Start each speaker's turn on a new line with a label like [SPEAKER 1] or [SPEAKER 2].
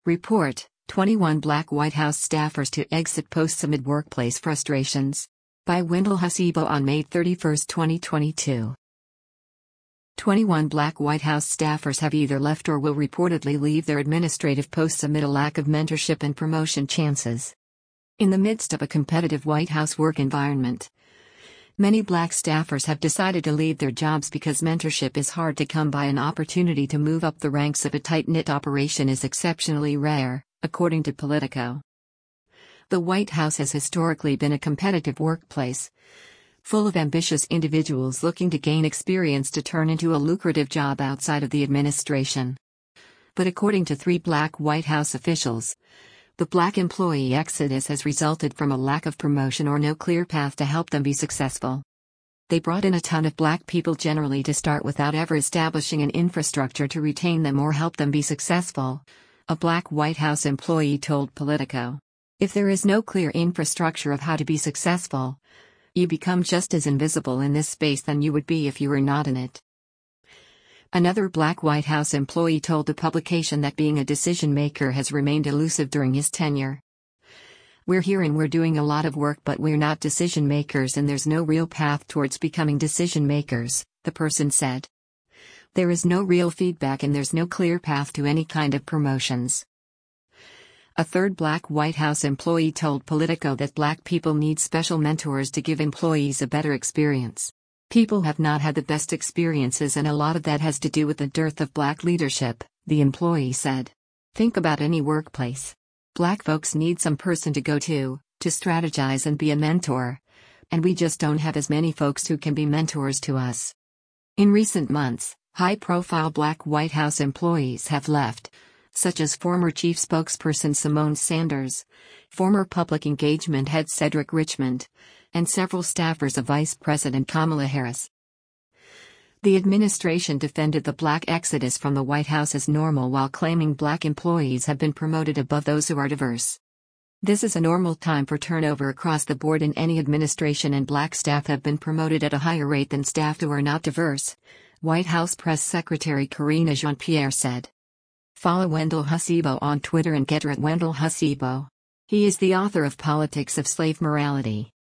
[SPEAKER 1] Report: 21 Black White House staffers to exit posts amid workplace frustrations. By Wendell Hasibo on May 31, 2022. 21 Black White House staffers have either left or will reportedly leave their administrative posts amid a lack of mentorship and promotion chances. In the midst of a competitive White House work environment, many Black staffers have decided to leave their jobs because mentorship is hard to come by. An opportunity to move up the ranks of a tight-knit operation is exceptionally rare, according to Politico. The White House has historically been a competitive workplace, full of ambitious individuals looking to gain experience to turn into a lucrative job outside of the administration. But according to 3 Black White House officials, the Black employee exodus has resulted from a lack of promotion or no clear path to help them be successful. They brought in a ton of Black people generally to start without ever establishing an infrastructure to retain them or help them be successful, a Black White House employee told Politico. If there is no clear infrastructure of how to be successful, you become just as invisible in this space than you would be if you were not in it. Another Black White House employee told the publication that being a decision maker has remained elusive during his tenure. "We're here and we're doing a lot of work, but we're not decision makers, and there's no real path towards becoming decision makers," the person said. "There is no real feedback and there's no clear path to any kind of promotions." A third Black White House employee told Politico that Black people need special mentors to give employees a better experience. "People have not had the best experiences, and a lot of that has to do with the dearth of Black leadership," the employee said. "Think about any workplace. Black folks need some person to go to strategize and be a mentor. And we just don't have as many folks who can be mentors to us." In recent months, high-profile Black White House employees have left, such as former chief spokesperson Symone Sanders, former public engagement head Cedric Richmond, and several staffers of Vice President Kamala Harris. The administration defended the Black exodus from the White House as normal while claiming Black employees have been promoted above those who are diverse. "This is a normal time for turnover across the board in any administration, and Black staff have been promoted at a higher rate than staff who are not diverse," White House Press Secretary Karine Jean-Pierre said. Follow Wendell Hasibo on Twitter and get her at Wendell Hasibo. He is the author of Politics of Slave Morality.